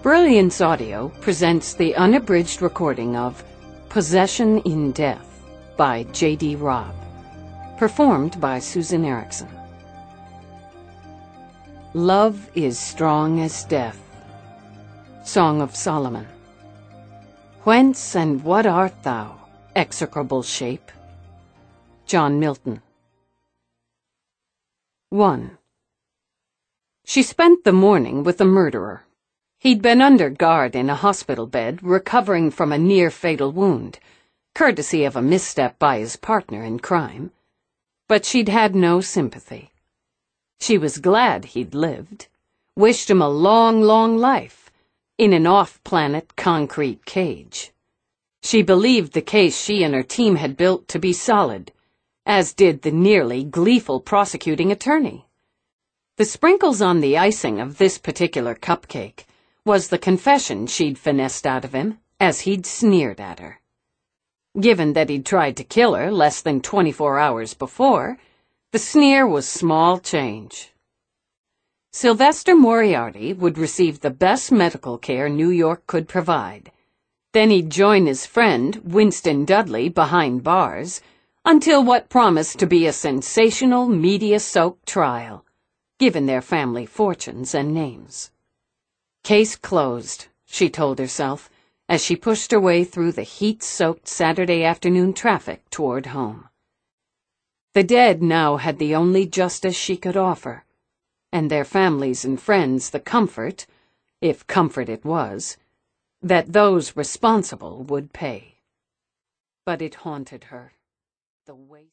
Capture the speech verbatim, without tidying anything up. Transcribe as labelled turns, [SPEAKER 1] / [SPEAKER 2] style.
[SPEAKER 1] Brilliance Audio presents the unabridged recording of Possession in Death by J D Robb, performed by Susan Erickson. Love is strong as death. Song of Solomon. Whence and what art thou, execrable shape? John Milton. one. She spent the morning with the murderer. He'd been under guard in a hospital bed, recovering from a near-fatal wound, courtesy of a misstep by his partner in crime. But she'd had no sympathy. She was glad he'd lived, wished him a long, long life, in an off-planet concrete cage. She believed the case she and her team had built to be solid, as did the nearly gleeful prosecuting attorney. The sprinkles on the icing of this particular cupcake was the confession she'd finessed out of him as he'd sneered at her. Given that he'd tried to kill her less than twenty-four hours before, the sneer was small change. Sylvester Moriarty would receive the best medical care New York could provide. Then he'd join his friend, Winston Dudley, behind bars, until what promised to be a sensational, media-soaked trial, given their family fortunes and names. Case closed, she told herself, as she pushed her way through the heat-soaked Saturday afternoon traffic toward home. The dead now had the only justice she could offer, and their families and friends the comfort, if comfort it was, that those responsible would pay. But it haunted her, the weight.